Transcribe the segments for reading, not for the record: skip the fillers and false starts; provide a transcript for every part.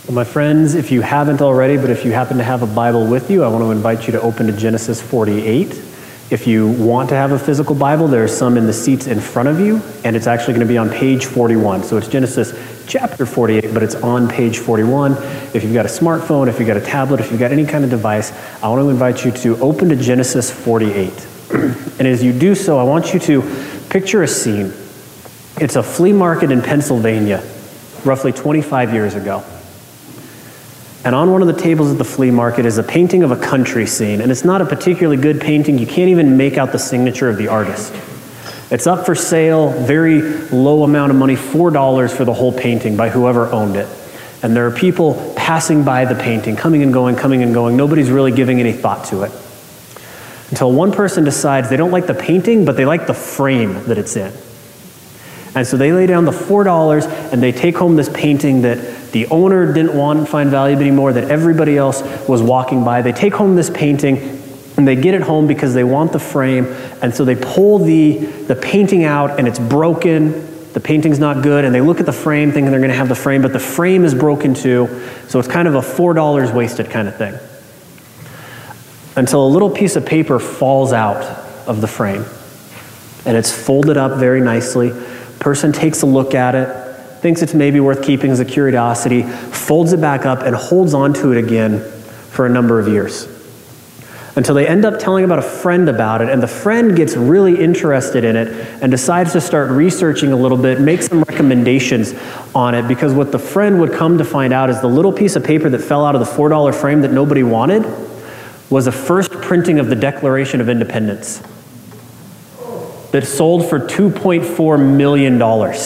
Well, my friends, if you haven't already, but if you happen to have a Bible with you, I want to invite you to open to Genesis 48. If you want to have a physical Bible, there are some in the seats in front of you, and it's actually going to be on page 41. So it's Genesis chapter 48, but it's on page 41. If you've got a smartphone, if you've got a tablet, if you've got any kind of device, I want to invite you to open to Genesis 48. And as you do so, I want you to picture a scene. It's a flea market in Pennsylvania, roughly 25 years ago. And on one of the tables at the flea market is a painting of a country scene. And it's not a particularly good painting. You can't even make out the signature of the artist. It's up for sale, very low amount of money, $4 for the whole painting by whoever owned it. And there are people passing by the painting, coming and going, coming and going. Nobody's really giving any thought to it. Until one person decides they don't like the painting, but they like the frame that it's in. And so they lay down the $4 and they take home this painting that the owner didn't want to find valuable anymore, that everybody else was walking by. They take home this painting and they get it home because they want the frame. And so they pull the painting out and it's broken. The painting's not good. And they look at the frame thinking they're going to have the frame, but the frame is broken too. So it's kind of a $4 wasted kind of thing. Until a little piece of paper falls out of the frame. And it's folded up very nicely. Person takes a look at it, thinks it's maybe worth keeping as a curiosity, folds it back up and holds onto it again for a number of years. Until they end up telling about a friend about it, and the friend gets really interested in it and decides to start researching a little bit, make some recommendations on it, because what the friend would come to find out is the little piece of paper that fell out of the $4 frame that nobody wanted was a first printing of the Declaration of Independence that sold for $2.4 million.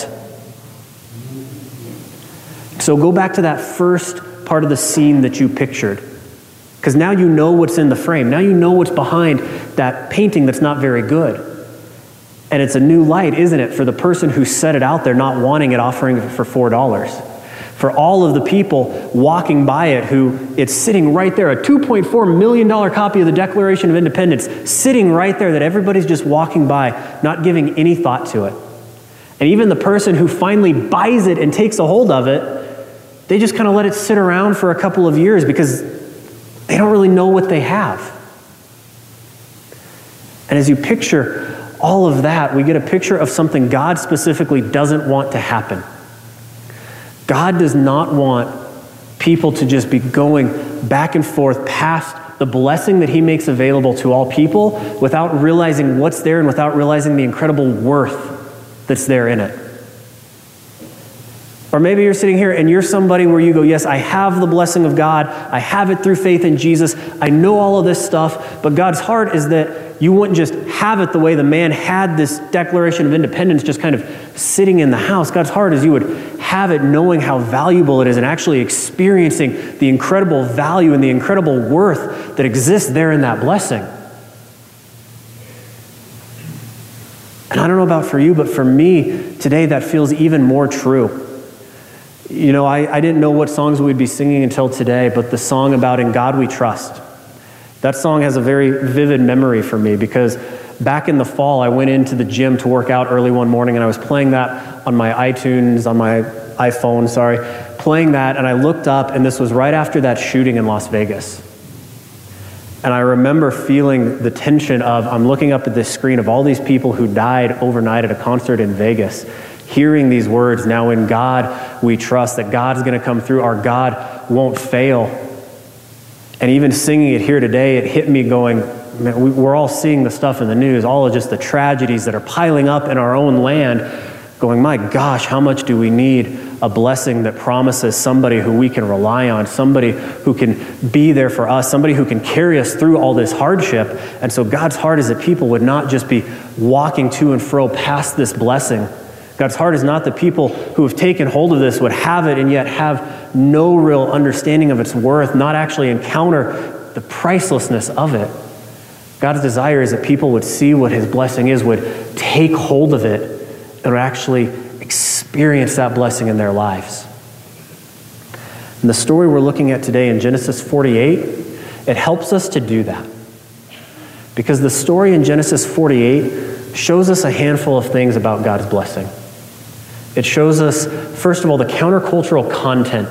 So go back to that first part of the scene that you pictured, because now you know what's in the frame. Now you know what's behind that painting that's not very good. And it's a new light, isn't it, for the person who set it out there not wanting it, offering it for $4. For all of the people walking by it who it's sitting right there, a $2.4 million copy of the Declaration of Independence sitting right there that everybody's just walking by, not giving any thought to it. And even the person who finally buys it and takes a hold of it, they just kind of let it sit around for a couple of years because they don't really know what they have. And as you picture all of that, we get a picture of something God specifically doesn't want to happen. God does not want people to just be going back and forth past the blessing that He makes available to all people without realizing what's there and without realizing the incredible worth that's there in it. Or maybe you're sitting here and you're somebody where you go, yes, I have the blessing of God. I have it through faith in Jesus. I know all of this stuff, but God's heart is that you wouldn't just have it the way the man had this Declaration of Independence just kind of sitting in the house. God's heart is you would have it knowing how valuable it is and actually experiencing the incredible value and the incredible worth that exists there in that blessing. And I don't know about for you, but for me today that feels even more true. You know, I didn't know what songs we'd be singing until today, but the song about In God We Trust, that song has a very vivid memory for me because back in the fall, I went into the gym to work out early one morning and I was playing that on my iTunes, on my iPhone, playing that, and I looked up and this was right after that shooting in Las Vegas. And I remember feeling the tension of, I'm looking up at this screen of all these people who died overnight at a concert in Vegas, hearing these words, now in God we trust, that God's going to come through, our God won't fail. And even singing it here today, it hit me going, man, we're all seeing the stuff in the news, all of just the tragedies that are piling up in our own land, going, my gosh, how much do we need a blessing that promises somebody who we can rely on, somebody who can be there for us, somebody who can carry us through all this hardship. And so God's heart is that people would not just be walking to and fro past this blessing. God's heart is not that people who have taken hold of this would have it and yet have no real understanding of its worth, not actually encounter the pricelessness of it. God's desire is that people would see what His blessing is, would take hold of it, and would actually experience that blessing in their lives. And the story we're looking at today in Genesis 48, it helps us to do that. Because the story in Genesis 48 shows us a handful of things about God's blessing. It shows us, first of all, the countercultural content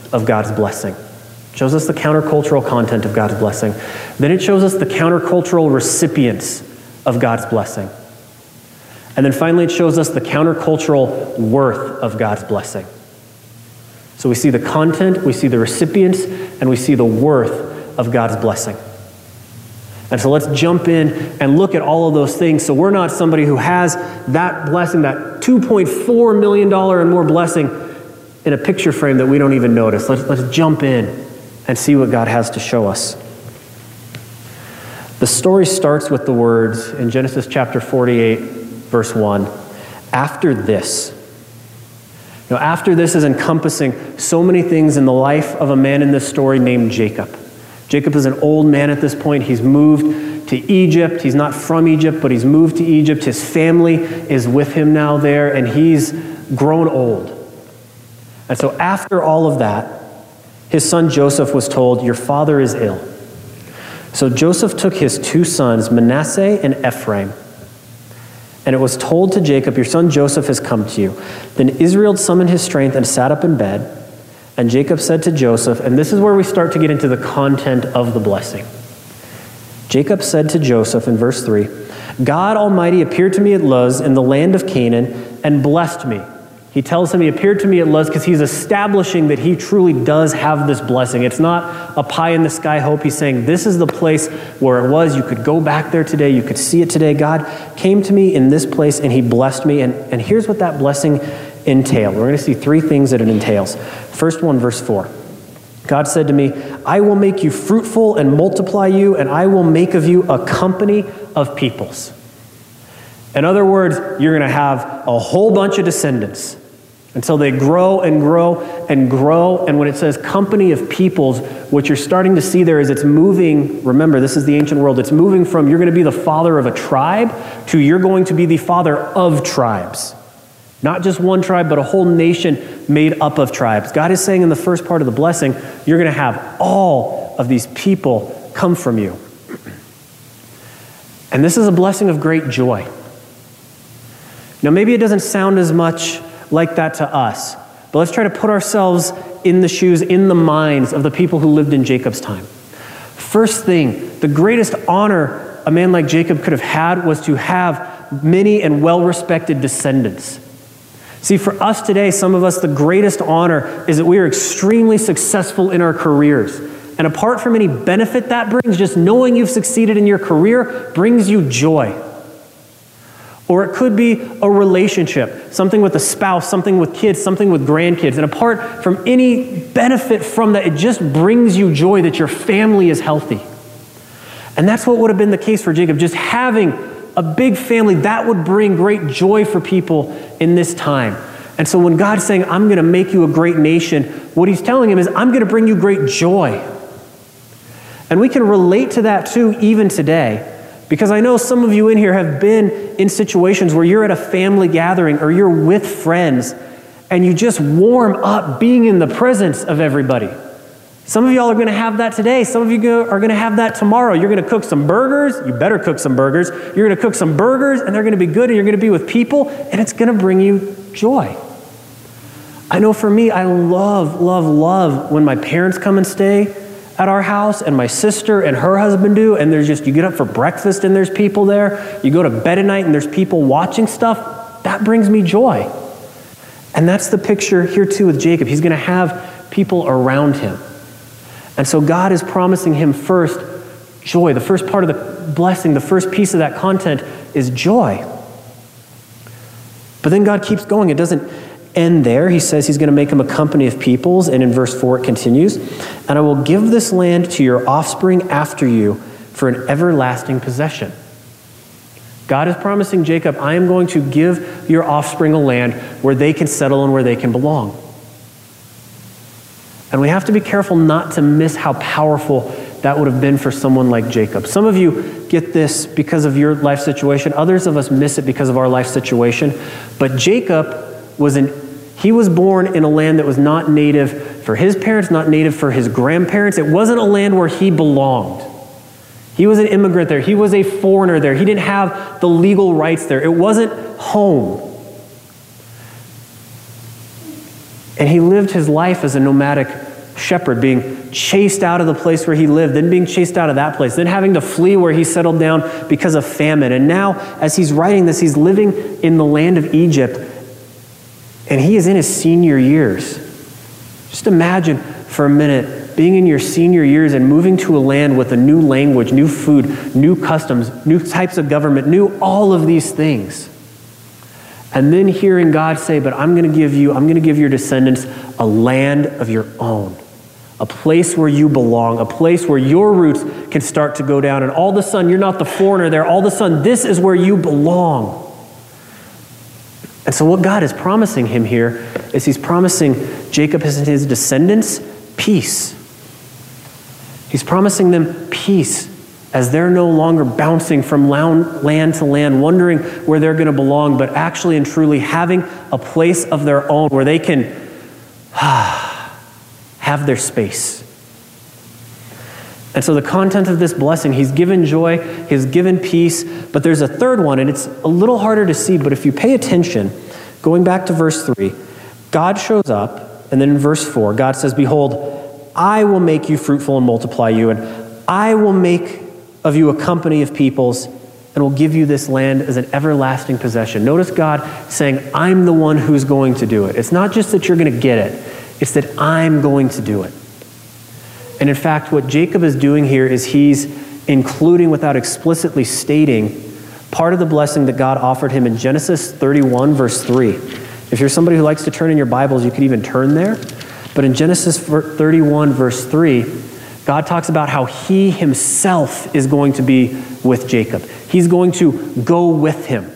of God's blessing. It shows us the countercultural content of God's blessing. Then it shows us the countercultural recipients of God's blessing. And then finally it shows us the countercultural worth of God's blessing. So we see the content, we see the recipients, and we see the worth of God's blessing. And so let's jump in and look at all of those things. So we're not somebody who has that blessing, that $2.4 million and more blessing in a picture frame that we don't even notice. Let's jump in and see what God has to show us. The story starts with the words in Genesis chapter 48, verse 1, after this. Now, after this is encompassing so many things in the life of a man in this story named Jacob. Jacob is an old man at this point. He's moved to Egypt. He's not from Egypt, but he's moved to Egypt. His family is with him now there, and he's grown old. And so after all of that, his son Joseph was told, your father is ill. So Joseph took his two sons, Manasseh and Ephraim, and it was told to Jacob, your son Joseph has come to you. Then Israel summoned his strength and sat up in bed. And Jacob said to Joseph, and this is where we start to get into the content of the blessing. Jacob said to Joseph in verse 3, God Almighty appeared to me at Luz in the land of Canaan and blessed me. He tells him he appeared to me at Luz because he's establishing that he truly does have this blessing. It's not a pie in the sky hope. He's saying this is the place where it was. You could go back there today. You could see it today. God came to me in this place and he blessed me. And here's what that blessing entailed. We're going to see three things that it entails. First one, verse 4. God said to me, I will make you fruitful and multiply you, and I will make of you a company of peoples. In other words, you're going to have a whole bunch of descendants until they grow and grow and grow. And when it says company of peoples, what you're starting to see there is it's moving. Remember, this is the ancient world. It's moving from you're going to be the father of a tribe to you're going to be the father of tribes. Not just one tribe, but a whole nation made up of tribes. God is saying in the first part of the blessing, you're going to have all of these people come from you. And this is a blessing of great joy. Now, maybe it doesn't sound as much like that to us, but let's try to put ourselves in the shoes, in the minds of the people who lived in Jacob's time. First thing, the greatest honor a man like Jacob could have had was to have many and well-respected descendants. See, for us today, some of us, the greatest honor is that we are extremely successful in our careers. And apart from any benefit that brings, just knowing you've succeeded in your career brings you joy. Or it could be a relationship, something with a spouse, something with kids, something with grandkids. And apart from any benefit from that, it just brings you joy that your family is healthy. And that's what would have been the case for Jacob. Just having a big family, that would bring great joy for people in this time. And so when God's saying, I'm going to make you a great nation, what he's telling him is, I'm going to bring you great joy. And we can relate to that too, even today. Because I know some of you in here have been in situations where you're at a family gathering or you're with friends and you just warm up being in the presence of everybody. Some of y'all are going to have that today. Some of you are going to have that tomorrow. You're going to cook some burgers. You better cook some burgers. You're going to cook some burgers and they're going to be good and you're going to be with people and it's going to bring you joy. I know for me, I love, love, love when my parents come and stay at our house and my sister and her husband do, and there's just, you get up for breakfast and there's people there. You go to bed at night and there's people watching stuff. That brings me joy. And that's the picture here too with Jacob. He's going to have people around him. And so God is promising him first joy. The first part of the blessing, the first piece of that content is joy. But then God keeps going. It doesn't end there. He says he's going to make him a company of peoples. And in verse 4 it continues, and I will give this land to your offspring after you for an everlasting possession. God is promising Jacob, I am going to give your offspring a land where they can settle and where they can belong. And we have to be careful not to miss how powerful that would have been for someone like Jacob. Some of you get this because of your life situation. Others of us miss it because of our life situation. But Jacob he was born in a land that was not native for his parents, not native for his grandparents. It wasn't a land where he belonged. He was an immigrant there. He was a foreigner there. He didn't have the legal rights there. It wasn't home. And he lived his life as a nomadic shepherd, being chased out of the place where he lived, then being chased out of that place, then having to flee where he settled down because of famine. And now, as he's writing this, he's living in the land of Egypt, and he is in his senior years. Just imagine for a minute being in your senior years and moving to a land with a new language, new food, new customs, new types of government, new all of these things. And then hearing God say, but I'm going to give your descendants a land of your own, a place where you belong, a place where your roots can start to go down. And all of a sudden, you're not the foreigner there. All of a sudden, this is where you belong. And so what God is promising him here is he's promising Jacob and his descendants peace. He's promising them peace as they're no longer bouncing from land to land, wondering where they're going to belong, but actually and truly having a place of their own where they can have their space. And so the content of this blessing, he's given joy, he's given peace, but there's a third one, and it's a little harder to see, but if you pay attention, going back to verse 3, God shows up, and then in verse 4, God says, behold, I will make you fruitful and multiply you, and I will make of you a company of peoples, and will give you this land as an everlasting possession. Notice God saying, I'm the one who's going to do it. It's not just that you're going to get it, it's that I'm going to do it. And in fact, what Jacob is doing here is he's including, without explicitly stating, part of the blessing that God offered him in Genesis 31, verse 3. If you're somebody who likes to turn in your Bibles, you could even turn there. But in Genesis 31, verse 3, God talks about how he himself is going to be with Jacob. He's going to go with him.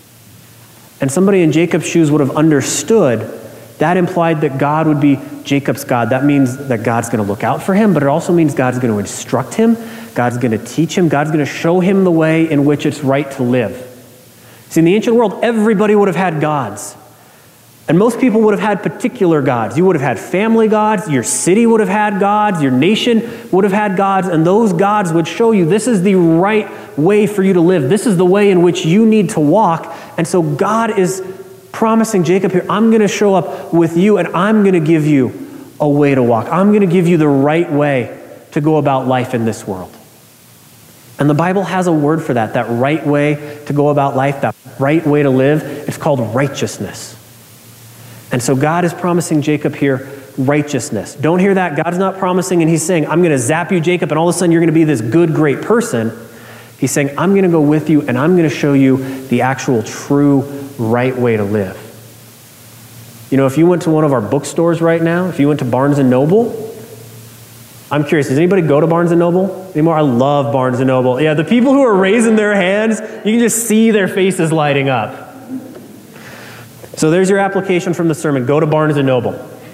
And somebody in Jacob's shoes would have understood that implied that God would be Jacob's God. That means that God's going to look out for him, but it also means God's going to instruct him, God's going to teach him, God's going to show him the way in which it's right to live. See, in the ancient world, everybody would have had gods. And most people would have had particular gods. You would have had family gods, your city would have had gods, your nation would have had gods, and those gods would show you this is the right way for you to live. This is the way in which you need to walk. And so God is promising Jacob here, I'm going to show up with you and I'm going to give you a way to walk. I'm going to give you the right way to go about life in this world. And the Bible has a word for that right way to go about life, that right way to live. It's called righteousness. And so God is promising Jacob here righteousness. Don't hear that. God's not promising and he's saying, I'm going to zap you, Jacob, and all of a sudden you're going to be this good, great person. He's saying, I'm going to go with you and I'm going to show you the actual true right way to live. You know, if you went to one of our bookstores right now, if you went to Barnes & Noble, I'm curious, does anybody go to Barnes & Noble anymore? I love Barnes & Noble. Yeah, the people who are raising their hands, you can just see their faces lighting up. So there's your application from the sermon. Go to Barnes & Noble.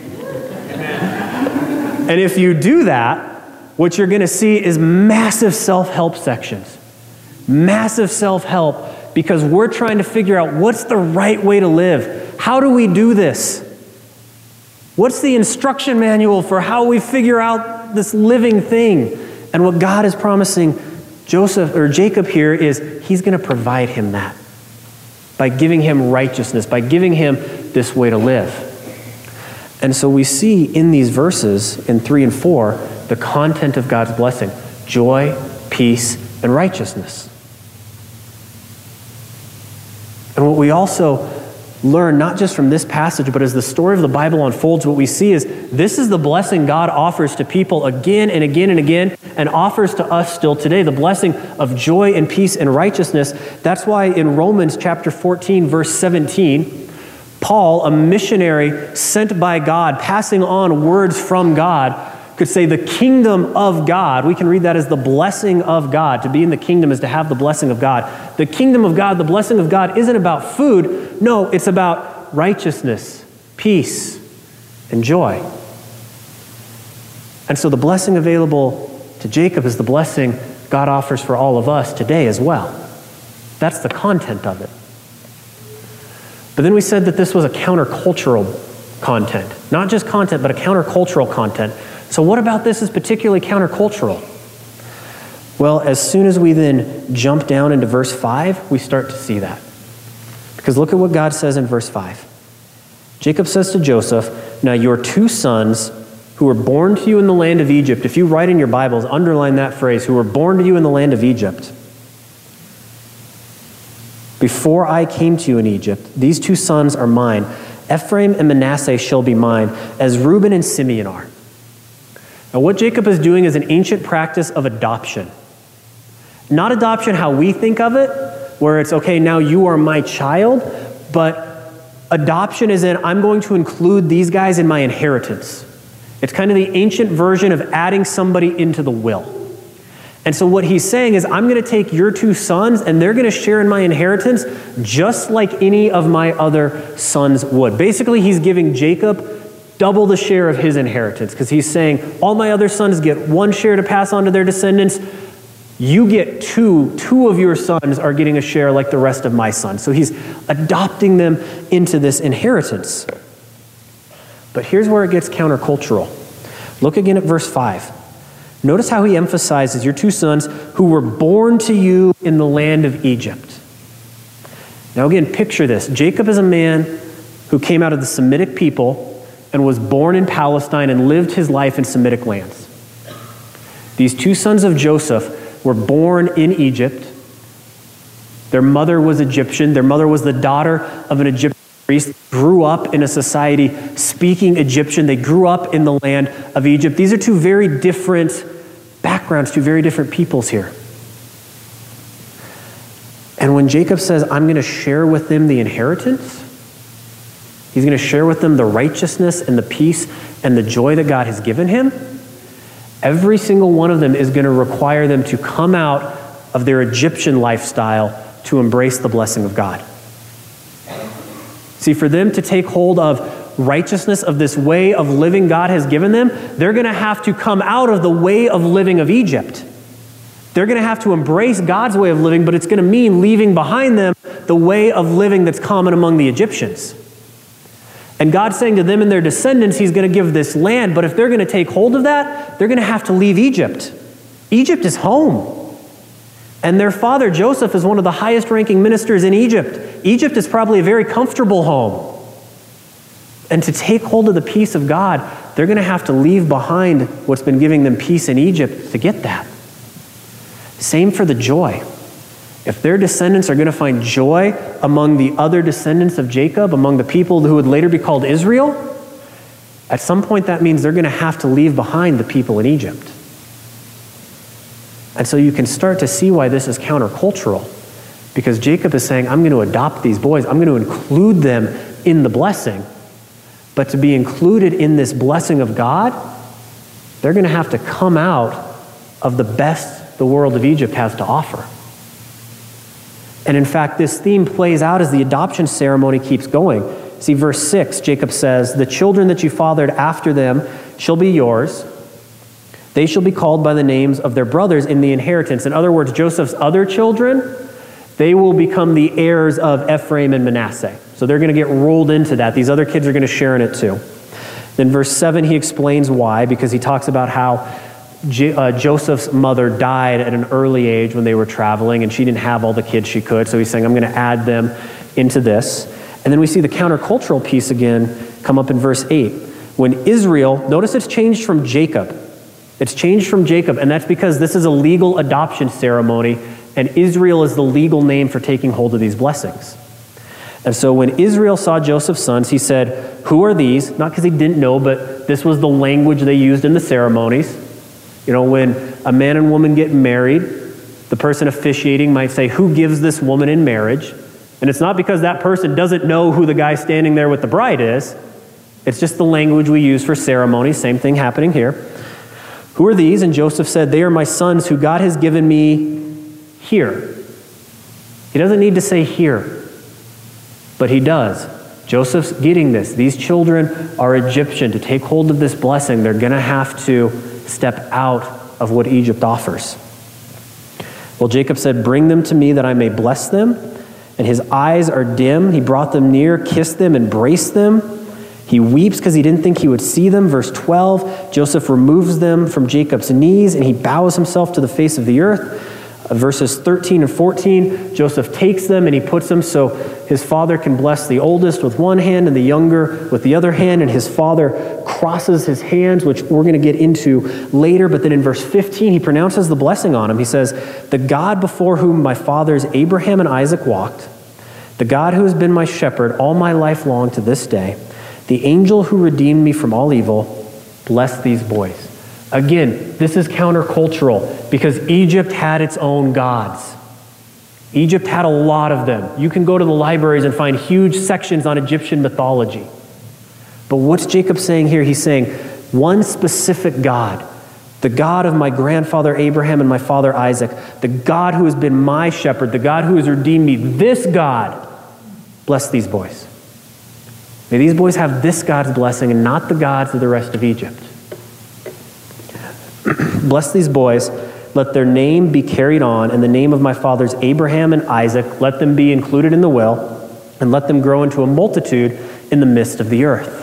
And if you do that, what you're going to see is massive self-help sections. Massive self-help, because we're trying to figure out what's the right way to live. How do we do this? What's the instruction manual for how we figure out this living thing? And what God is promising Jacob here is he's going to provide him that by giving him righteousness, by giving him this way to live. And so we see in these verses, in 3 and 4, the content of God's blessing: joy, peace, and righteousness. And what we also learn, not just from this passage, but as the story of the Bible unfolds, what we see is this is the blessing God offers to people again and again and again, and offers to us still today, the blessing of joy and peace and righteousness. That's why in Romans chapter 14, verse 17, Paul, a missionary sent by God, passing on words from God, could say the kingdom of God. We can read that as the blessing of God. To be in the kingdom is to have the blessing of God. The kingdom of God, the blessing of God, isn't about food. No, it's about righteousness, peace, and joy. And so the blessing available to Jacob is the blessing God offers for all of us today as well. That's the content of it. But then we said that this was a countercultural content. Not just content, but a countercultural content. So what about this is particularly countercultural? Well, as soon as we then jump down into verse 5, we start to see that. Because look at what God says in verse 5. Jacob says to Joseph, now your 2 sons who were born to you in the land of Egypt. If you write in your Bibles, underline that phrase, who were born to you in the land of Egypt. Before I came to you in Egypt, these two sons are mine. Ephraim and Manasseh shall be mine, as Reuben and Simeon are. Now, what Jacob is doing is an ancient practice of adoption. Not adoption how we think of it, where it's, okay, now you are my child, but adoption is in, I'm going to include these guys in my inheritance. It's kind of the ancient version of adding somebody into the will. And so what he's saying is, I'm going to take your two sons and they're going to share in my inheritance just like any of my other sons would. Basically, he's giving Jacob double the share of his inheritance, because he's saying, all my other sons get one share to pass on to their descendants. You get two. Two of your sons are getting a share like the rest of my sons. So he's adopting them into this inheritance. But here's where it gets countercultural. Look again at verse 5. Notice how he emphasizes your two sons who were born to you in the land of Egypt. Now again, picture this. Jacob is a man who came out of the Semitic people and was born in Palestine and lived his life in Semitic lands. These two sons of Joseph were born in Egypt. Their mother was Egyptian. Their mother was the daughter of an Egyptian priest. Grew up in a society speaking Egyptian. They grew up in the land of Egypt. These are two very different backgrounds, two very different peoples here. And when Jacob says, I'm going to share with them the inheritance, he's going to share with them the righteousness and the peace and the joy that God has given him, every single one of them is going to require them to come out of their Egyptian lifestyle to embrace the blessing of God. See, for them to take hold of righteousness, of this way of living God has given them, they're going to have to come out of the way of living of Egypt. They're going to have to embrace God's way of living, but it's going to mean leaving behind them the way of living that's common among the Egyptians. And God's saying to them and their descendants, he's going to give this land, but if they're going to take hold of that, they're going to have to leave Egypt. Egypt is home. And their father, Joseph, is one of the highest ranking ministers in Egypt. Egypt is probably a very comfortable home. And to take hold of the peace of God, they're going to have to leave behind what's been giving them peace in Egypt to get that. Same for the joy. If their descendants are going to find joy among the other descendants of Jacob, among the people who would later be called Israel, at some point that means they're going to have to leave behind the people in Egypt. And so you can start to see why this is countercultural, because Jacob is saying, I'm going to adopt these boys. I'm going to include them in the blessing. But to be included in this blessing of God, they're going to have to come out of the best the world of Egypt has to offer. And in fact, this theme plays out as the adoption ceremony keeps going. See, verse 6, Jacob says, the children that you fathered after them shall be yours. They shall be called by the names of their brothers in the inheritance. In other words, Joseph's other children, they will become the heirs of Ephraim and Manasseh. So they're going to get rolled into that. These other kids are going to share in it too. Then verse 7, he explains why, because he talks about how Joseph's mother died at an early age when they were traveling, and she didn't have all the kids she could. So he's saying, I'm going to add them into this. And then we see the countercultural piece again come up in verse 8. When Israel, notice it's changed from Jacob. It's changed from Jacob, and that's because this is a legal adoption ceremony, and Israel is the legal name for taking hold of these blessings. And so when Israel saw Joseph's sons, he said, who are these? Not because he didn't know, but this was the language they used in the ceremonies. You know, when a man and woman get married, the person officiating might say, who gives this woman in marriage? And it's not because that person doesn't know who the guy standing there with the bride is. It's just the language we use for ceremonies. Same thing happening here. Who are these? And Joseph said, they are my sons who God has given me here. He doesn't need to say here, but he does. Joseph's getting this. These children are Egyptian. To take hold of this blessing, they're going to have to step out of what Egypt offers. Well, Jacob said, bring them to me that I may bless them. And his eyes are dim. He brought them near, kissed them, embraced them. He weeps because he didn't think he would see them. Verse 12, Joseph removes them from Jacob's knees and he bows himself to the face of the earth. Verses 13 and 14, Joseph takes them and he puts them so his father can bless the oldest with one hand and the younger with the other hand, and his father crosses his hands, which we're going to get into later. But then in verse 15, he pronounces the blessing on him. He says, "The God before whom my fathers Abraham and Isaac walked, the God who has been my shepherd all my life long to this day, the angel who redeemed me from all evil, bless these boys." Again, this is countercultural because Egypt had its own gods. Egypt had a lot of them. You can go to the libraries and find huge sections on Egyptian mythology. But what's Jacob saying here? He's saying one specific God, the God of my grandfather Abraham and my father Isaac, the God who has been my shepherd, the God who has redeemed me, this God, bless these boys. May these boys have this God's blessing and not the gods of the rest of Egypt. Bless these boys, let their name be carried on, and the name of my fathers Abraham and Isaac, let them be included in the will, and let them grow into a multitude in the midst of the earth.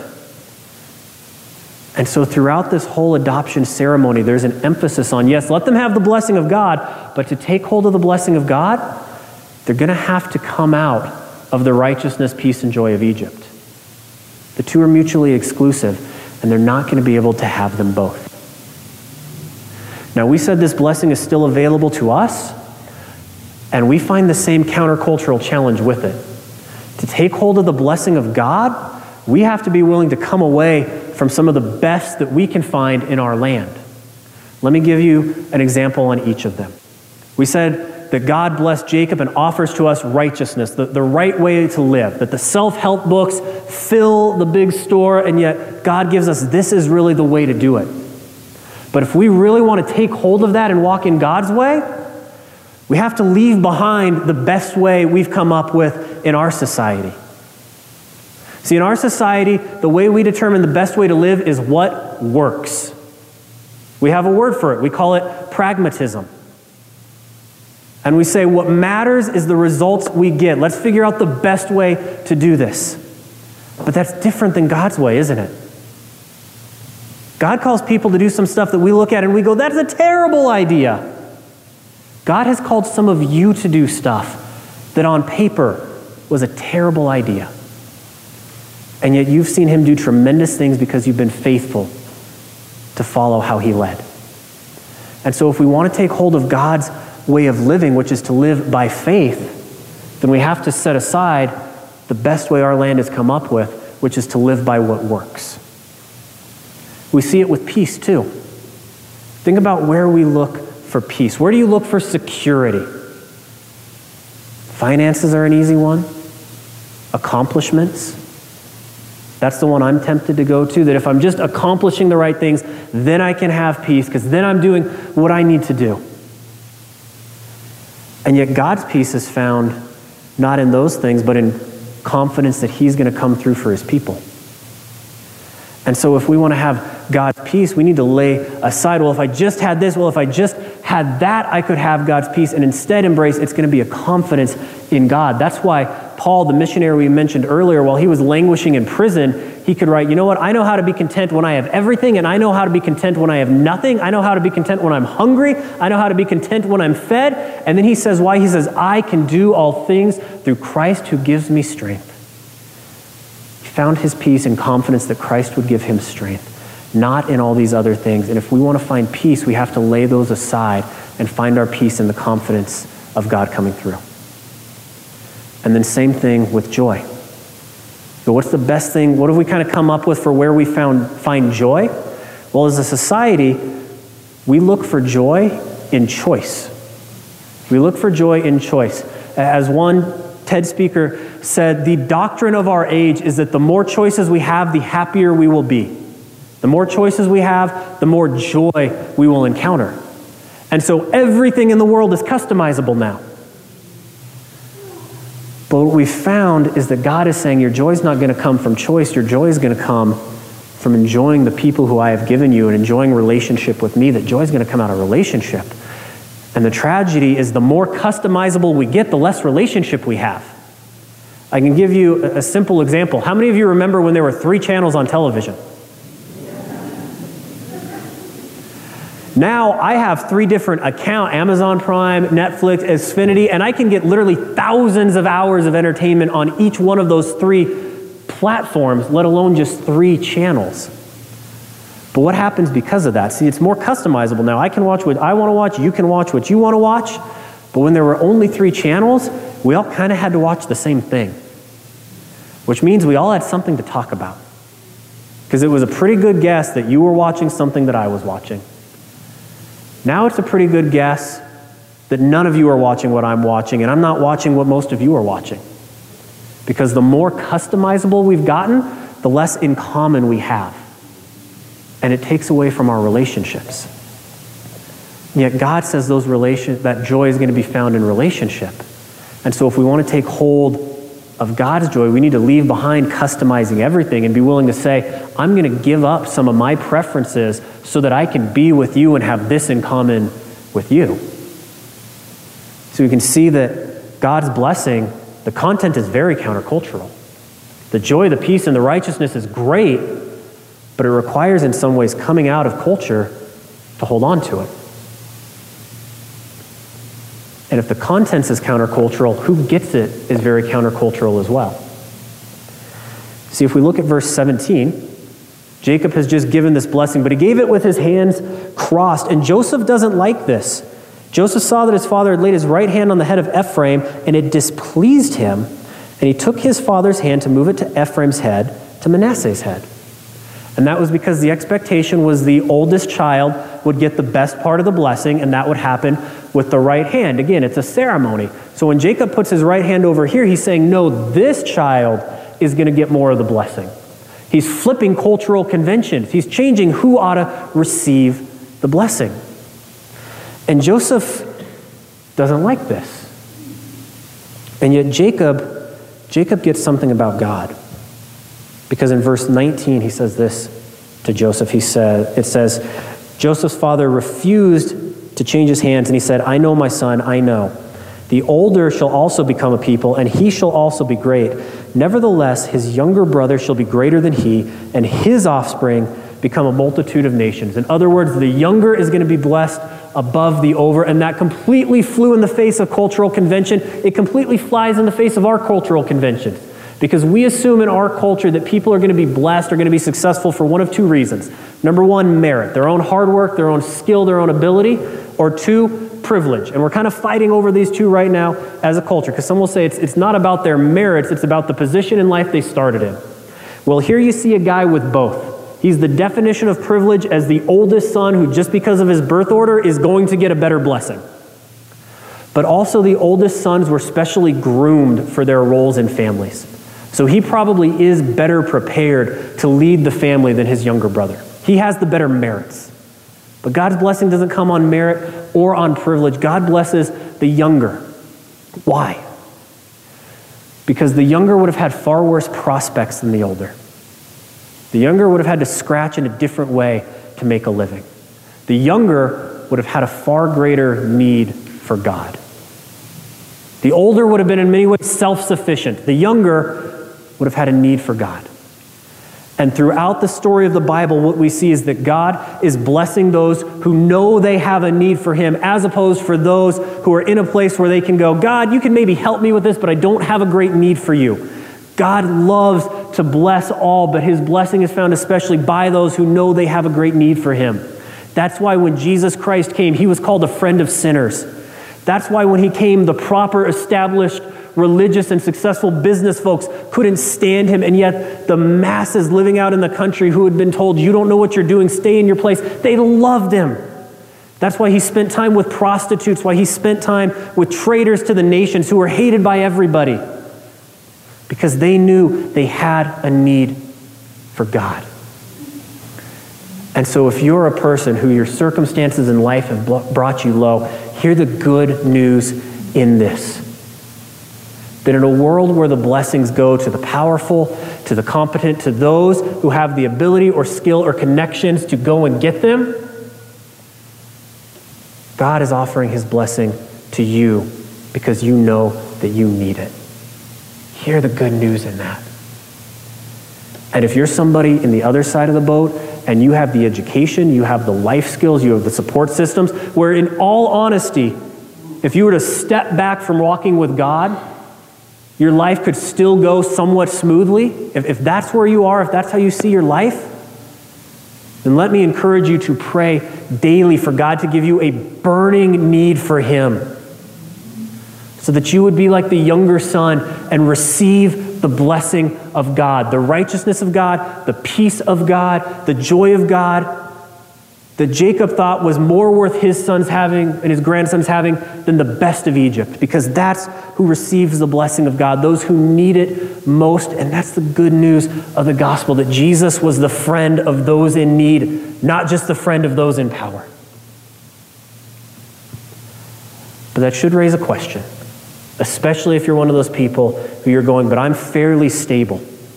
And so throughout this whole adoption ceremony, there's an emphasis on, yes, let them have the blessing of God, but to take hold of the blessing of God, they're going to have to come out of the righteousness, peace, and joy of Egypt. The two are mutually exclusive, and they're not going to be able to have them both. Now, we said this blessing is still available to us, and we find the same countercultural challenge with it. To take hold of the blessing of God, we have to be willing to come away from some of the best that we can find in our land. Let me give you an example on each of them. We said that God blessed Jacob and offers to us righteousness, the right way to live, that the self-help books fill the big store, and yet God gives us this is really the way to do it. But if we really want to take hold of that and walk in God's way, we have to leave behind the best way we've come up with in our society. See, in our society, the way we determine the best way to live is what works. We have a word for it. We call it pragmatism. And we say what matters is the results we get. Let's figure out the best way to do this. But that's different than God's way, isn't it? God calls people to do some stuff that we look at and we go, that's a terrible idea. God has called some of you to do stuff that on paper was a terrible idea. And yet you've seen him do tremendous things because you've been faithful to follow how he led. And so if we want to take hold of God's way of living, which is to live by faith, then we have to set aside the best way our land has come up with, which is to live by what works. We see it with peace too. Think about where we look for peace. Where do you look for security? Finances are an easy one. Accomplishments. That's the one I'm tempted to go to, that if I'm just accomplishing the right things, then I can have peace, because then I'm doing what I need to do. And yet God's peace is found not in those things, but in confidence that he's going to come through for his people. And so if we want to have God's peace, we need to lay aside, well, if I just had this, well, if I just had that, I could have God's peace, and instead embrace it's going to be a confidence in God. That's why Paul, the missionary we mentioned earlier, while he was languishing in prison, he could write, you know what, I know how to be content when I have everything, and I know how to be content when I have nothing. I know how to be content when I'm hungry. I know how to be content when I'm fed. And then he says why? He says, I can do all things through Christ who gives me strength. He found his peace and confidence that Christ would give him strength, not in all these other things. And if we want to find peace, we have to lay those aside and find our peace in the confidence of God coming through. And then same thing with joy. So what's the best thing? What have we kind of come up with for where we find joy? Well, as a society, we look for joy in choice. We look for joy in choice. As one TED speaker said, the doctrine of our age is that the more choices we have, the happier we will be. The more choices we have, the more joy we will encounter. And so everything in the world is customizable now. But what we found is that God is saying your joy is not going to come from choice. Your joy is going to come from enjoying the people who I have given you and enjoying relationship with me. That joy is going to come out of relationship. And the tragedy is the more customizable we get, the less relationship we have. I can give you a simple example. How many of you remember when there were 3 channels on television? Now I have 3 different accounts, Amazon Prime, Netflix, Xfinity, and I can get literally thousands of hours of entertainment on each one of those 3 platforms, let alone just 3 channels. But what happens because of that? See, it's more customizable now. I can watch what I want to watch, you can watch what you want to watch, but when there were only 3 channels, we all kind of had to watch the same thing, which means we all had something to talk about. Because it was a pretty good guess that you were watching something that I was watching. Now it's a pretty good guess that none of you are watching what I'm watching, and I'm not watching what most of you are watching. Because the more customizable we've gotten, the less in common we have. And it takes away from our relationships. And yet God says that joy is going to be found in relationship. And so if we want to take hold of God's joy, we need to leave behind customizing everything and be willing to say, I'm going to give up some of my preferences so that I can be with you and have this in common with you. So we can see that God's blessing, the content is very countercultural. The joy, the peace, and the righteousness is great, but it requires in some ways coming out of culture to hold on to it. And if the content is countercultural, who gets it is very countercultural as well. See, if we look at verse 17, Jacob has just given this blessing, but he gave it with his hands crossed, and Joseph doesn't like this. Joseph saw that his father had laid his right hand on the head of Ephraim, and it displeased him, and he took his father's hand to move it to Ephraim's head, to Manasseh's head. And that was because the expectation was the oldest child would get the best part of the blessing, and that would happen with the right hand. Again, it's a ceremony. So when Jacob puts his right hand over here, he's saying, no, this child is going to get more of the blessing. He's flipping cultural conventions. He's changing who ought to receive the blessing. And Joseph doesn't like this. And yet Jacob gets something about God. Because in verse 19, he says this to Joseph. It says, Joseph's father refused to change his hands, and he said, I know, my son, I know. The older shall also become a people, and he shall also be great. Nevertheless, his younger brother shall be greater than he, and his offspring become a multitude of nations. In other words, the younger is going to be blessed above the older, and that completely flew in the face of cultural convention. It completely flies in the face of our cultural conventions. Because we assume in our culture that people are going to be blessed, are going to be successful for one of 2 reasons. Number 1, merit, their own hard work, their own skill, their own ability. Or 2, privilege. And we're kind of fighting over these 2 right now as a culture. Because some will say it's not about their merits, it's about the position in life they started in. Well, here you see a guy with both. He's the definition of privilege as the oldest son who, just because of his birth order, is going to get a better blessing. But also the oldest sons were specially groomed for their roles in families. So he probably is better prepared to lead the family than his younger brother. He has the better merits. But God's blessing doesn't come on merit or on privilege. God blesses the younger. Why? Because the younger would have had far worse prospects than the older. The younger would have had to scratch in a different way to make a living. The younger would have had a far greater need for God. The older would have been in many ways self-sufficient. The younger would have had a need for God. And throughout the story of the Bible, what we see is that God is blessing those who know they have a need for him, as opposed for those who are in a place where they can go, God, you can maybe help me with this, but I don't have a great need for you. God loves to bless all, but his blessing is found especially by those who know they have a great need for him. That's why when Jesus Christ came, he was called a friend of sinners. That's why when he came, the proper, established, religious and successful business folks couldn't stand him, and yet the masses living out in the country who had been told, you don't know what you're doing, stay in your place, they loved him. That's why he spent time with prostitutes, why he spent time with traitors to the nations who were hated by everybody, because they knew they had a need for God. And so if you're a person who your circumstances in life have brought you low, hear the good news in this. That in a world where the blessings go to the powerful, to the competent, to those who have the ability or skill or connections to go and get them, God is offering his blessing to you because you know that you need it. Hear the good news in that. And if you're somebody in the other side of the boat and you have the education, you have the life skills, you have the support systems, where in all honesty, if you were to step back from walking with God, your life could still go somewhat smoothly. If that's where you are, if that's how you see your life, then let me encourage you to pray daily for God to give you a burning need for Him, so that you would be like the younger son and receive the blessing of God, the righteousness of God, the peace of God, the joy of God, that Jacob thought was more worth his sons having and his grandsons having than the best of Egypt, because that's who receives the blessing of God, those who need it most. And that's the good news of the gospel, that Jesus was the friend of those in need, not just the friend of those in power. But that should raise a question, especially if you're one of those people who you're going, but I'm fairly stable.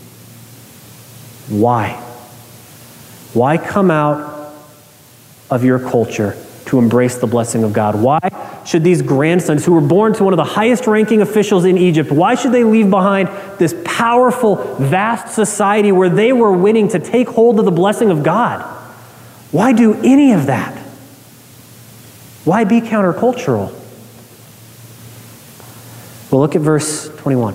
Why? Why come out of your culture to embrace the blessing of God? Why should these grandsons, who were born to one of the highest ranking officials in Egypt, why should they leave behind this powerful, vast society where they were winning to take hold of the blessing of God? Why do any of that? Why be countercultural? Well, look at verse 21.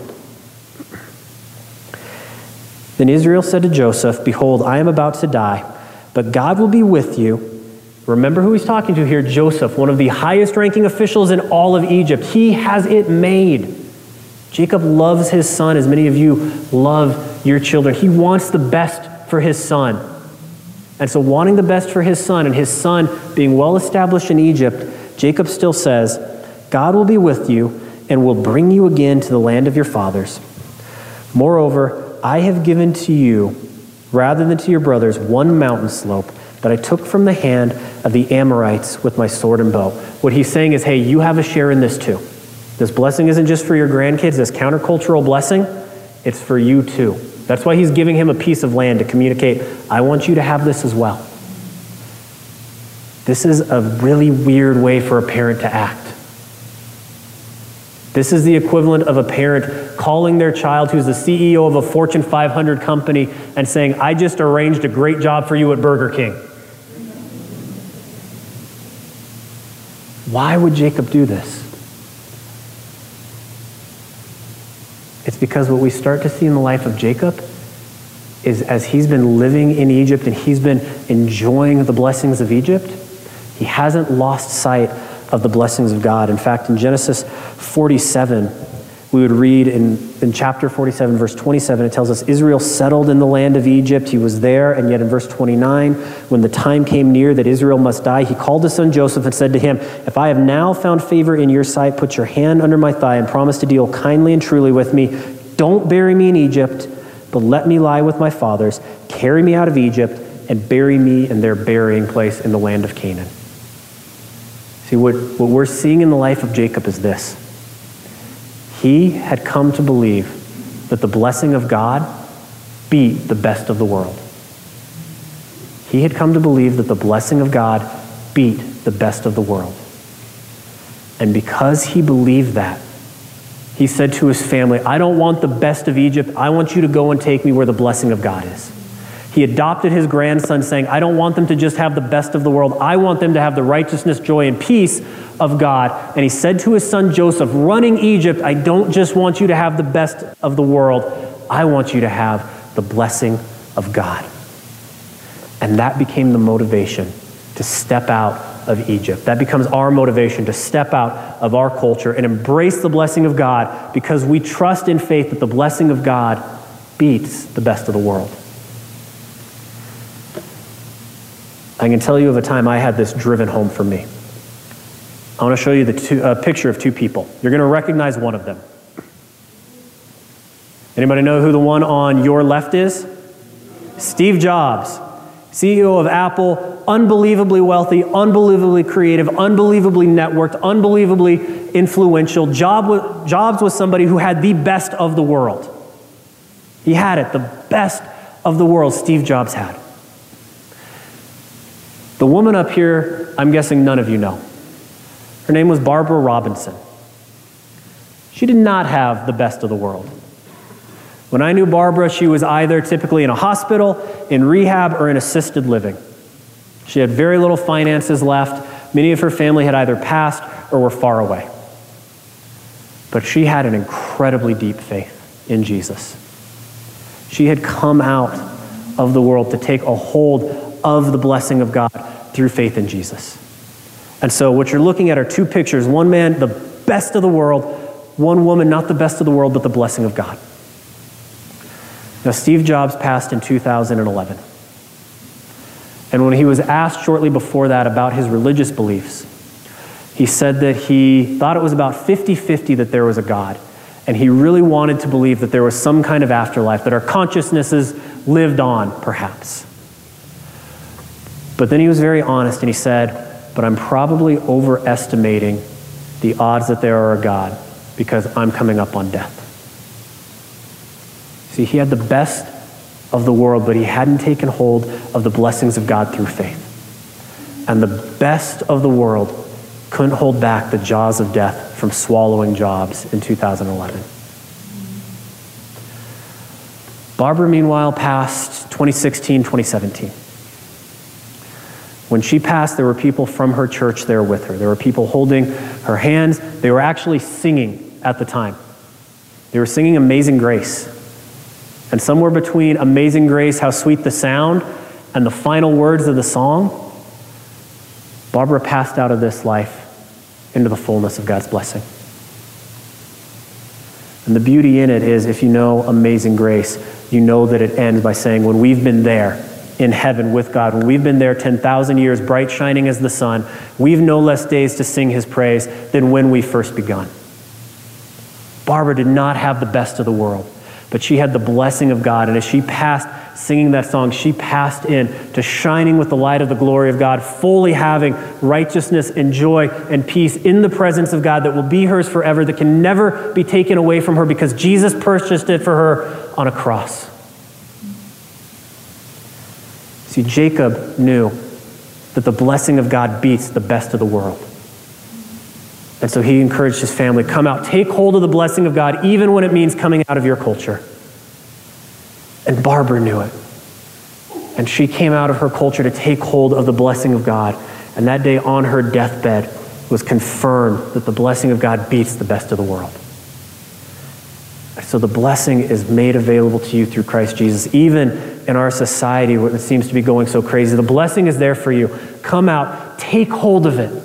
Then Israel said to Joseph, "Behold, I am about to die, but God will be with you." Remember who he's talking to here, Joseph, one of the highest ranking officials in all of Egypt. He has it made. Jacob loves his son as many of you love your children. He wants the best for his son. And so wanting the best for his son, and his son being well established in Egypt, Jacob still says, "God will be with you and will bring you again to the land of your fathers. Moreover, I have given to you, rather than to your brothers, one mountain slope that I took from the hand of the Amorites with my sword and bow." What he's saying is, hey, you have a share in this too. This blessing isn't just for your grandkids, this countercultural blessing, it's for you too. That's why he's giving him a piece of land to communicate, I want you to have this as well. This is a really weird way for a parent to act. This is the equivalent of a parent calling their child who's the CEO of a Fortune 500 company and saying, I just arranged a great job for you at Burger King. Why would Jacob do this? It's because what we start to see in the life of Jacob is, as he's been living in Egypt and he's been enjoying the blessings of Egypt, he hasn't lost sight of the blessings of God. In fact, in Genesis 47, we would read in chapter 47, verse 27, it tells us, Israel settled in the land of Egypt. He was there, and yet in verse 29, when the time came near that Israel must die, he called his son Joseph and said to him, "If I have now found favor in your sight, put your hand under my thigh and promise to deal kindly and truly with me. Don't bury me in Egypt, but let me lie with my fathers. Carry me out of Egypt and bury me in their burying place in the land of Canaan." See, what we're seeing in the life of Jacob is this. He had come to believe that the blessing of God beat the best of the world. He had come to believe that the blessing of God beat the best of the world. And because he believed that, he said to his family, I don't want the best of Egypt. I want you to go and take me where the blessing of God is. He adopted his grandson, saying, I don't want them to just have the best of the world. I want them to have the righteousness, joy, and peace of God. And he said to his son Joseph, running Egypt, I don't just want you to have the best of the world. I want you to have the blessing of God. And that became the motivation to step out of Egypt. That becomes our motivation to step out of our culture and embrace the blessing of God, because we trust in faith that the blessing of God beats the best of the world. I can tell you of a time I had this driven home for me. I want to show you a picture of two people. You're going to recognize one of them. Anybody know who the one on your left is? Steve Jobs, CEO of Apple, unbelievably wealthy, unbelievably creative, unbelievably networked, unbelievably influential. Jobs was somebody who had the best of the world. He had it, the best of the world Steve Jobs had. The woman up here, I'm guessing none of you know. Her name was Barbara Robinson. She did not have the best of the world. When I knew Barbara, she was either typically in a hospital, in rehab, or in assisted living. She had very little finances left. Many of her family had either passed or were far away. But she had an incredibly deep faith in Jesus. She had come out of the world to take a hold of the blessing of God through faith in Jesus. And so what you're looking at are two pictures. One man, the best of the world. One woman, not the best of the world, but the blessing of God. Now, Steve Jobs passed in 2011. And when he was asked shortly before that about his religious beliefs, he said that he thought it was about 50-50 that there was a God. And he really wanted to believe that there was some kind of afterlife, that our consciousnesses lived on, perhaps. But then he was very honest and he said, but I'm probably overestimating the odds that there are a God because I'm coming up on death. See, he had the best of the world, but he hadn't taken hold of the blessings of God through faith. And the best of the world couldn't hold back the jaws of death from swallowing Jobs in 2011. Barbara, meanwhile, passed 2016, 2017. When she passed, there were people from her church there with her. There were people holding her hands. They were actually singing at the time. They were singing Amazing Grace. And somewhere between Amazing Grace, How Sweet the Sound, and the final words of the song, Barbara passed out of this life into the fullness of God's blessing. And the beauty in it is, if you know Amazing Grace, you know that it ends by saying, when we've been there in heaven with God, when we've been there 10,000 years, bright shining as the sun, we've no less days to sing his praise than when we first begun. Barbara did not have the best of the world, but she had the blessing of God. And as she passed singing that song, she passed in to shining with the light of the glory of God, fully having righteousness and joy and peace in the presence of God that will be hers forever, that can never be taken away from her because Jesus purchased it for her on a cross. See, Jacob knew that the blessing of God beats the best of the world. And so he encouraged his family, come out, take hold of the blessing of God, even when it means coming out of your culture. And Barbara knew it. And she came out of her culture to take hold of the blessing of God. And that day on her deathbed was confirmed that the blessing of God beats the best of the world. So the blessing is made available to you through Christ Jesus, even in our society where it seems to be going so crazy. The blessing is there for you. Come out, take hold of it.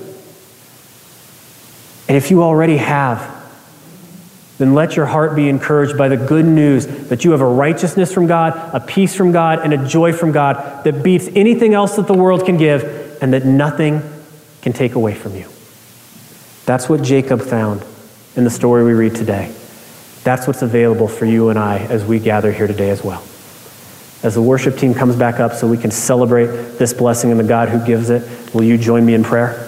And if you already have, then let your heart be encouraged by the good news that you have a righteousness from God, a peace from God, and a joy from God that beats anything else that the world can give and that nothing can take away from you. That's what Jacob found in the story we read today. That's what's available for you and I as we gather here today as well. As the worship team comes back up so we can celebrate this blessing and the God who gives it, will you join me in prayer?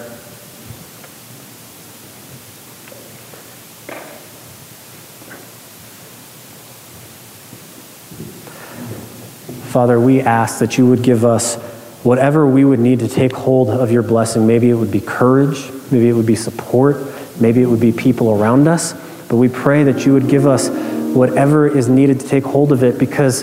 Father, we ask that you would give us whatever we would need to take hold of your blessing. Maybe it would be courage, maybe it would be support, maybe it would be people around us. But we pray that you would give us whatever is needed to take hold of it because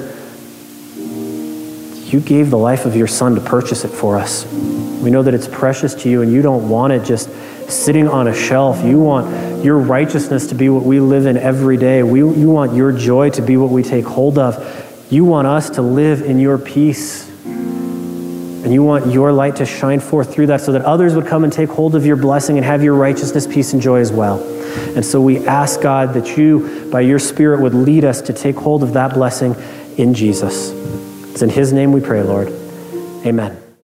you gave the life of your Son to purchase it for us. We know that it's precious to you and you don't want it just sitting on a shelf. You want your righteousness to be what we live in every day. You want your joy to be what we take hold of. You want us to live in your peace. And you want your light to shine forth through that so that others would come and take hold of your blessing and have your righteousness, peace, and joy as well. And so we ask, God, that you, by your Spirit, would lead us to take hold of that blessing in Jesus. It's in his name we pray, Lord. Amen.